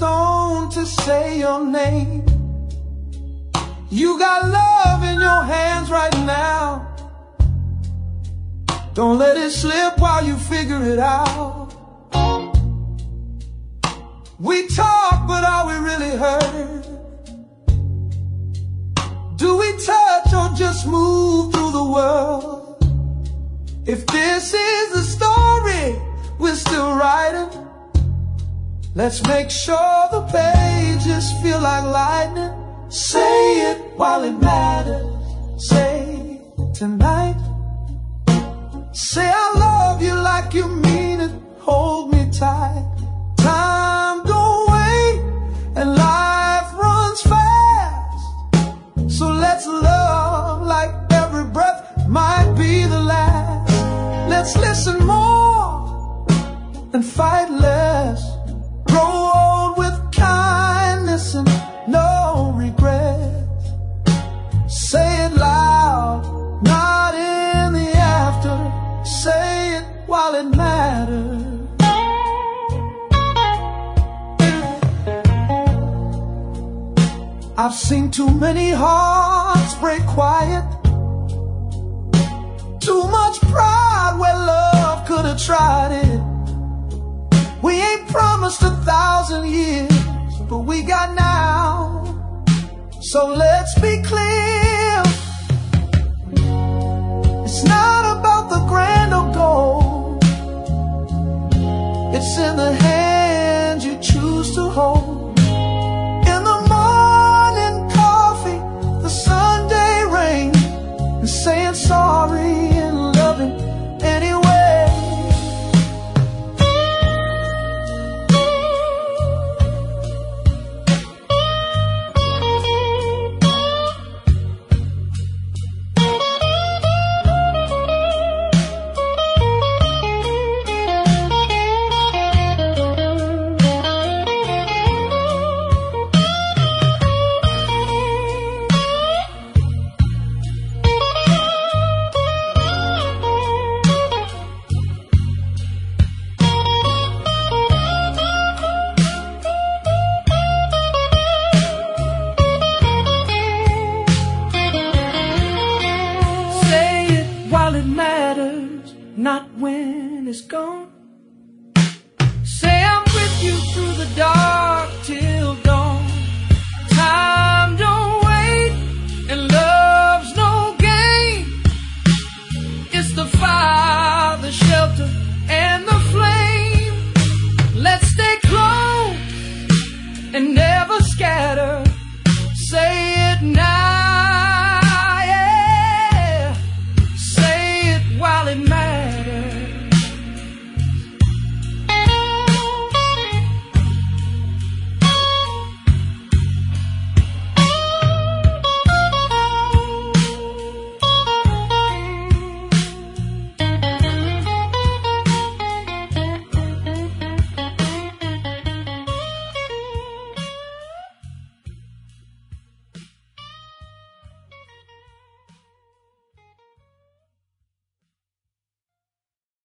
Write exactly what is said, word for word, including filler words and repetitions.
stone to say your name. You got love in your hands right now. Don't let it slip while you figure it out. We talk, but are we really heard? Do we touch or just move through the world? If this is the story we're still writing, let's make sure the pages feel like lightning. Say it while it matters. Say it tonight. Say I love you like you mean it. Hold me tight. Time don't wait and life runs fast. So let's love like every breath might be the last. Let's listen more and fight less. Grow old with kindness and no regrets. Say it loud, not in the after. Say it while it matters. I've seen too many hearts break quiet. Too much pride where love could have tried it. We ain't promised a thousand years, but we got now. So let's be clear. It's not about the grand or gold. It's in the hand you choose to hold. In the morning coffee, the Sunday rain, and saying sorry and loving anyway. Not when it's gone.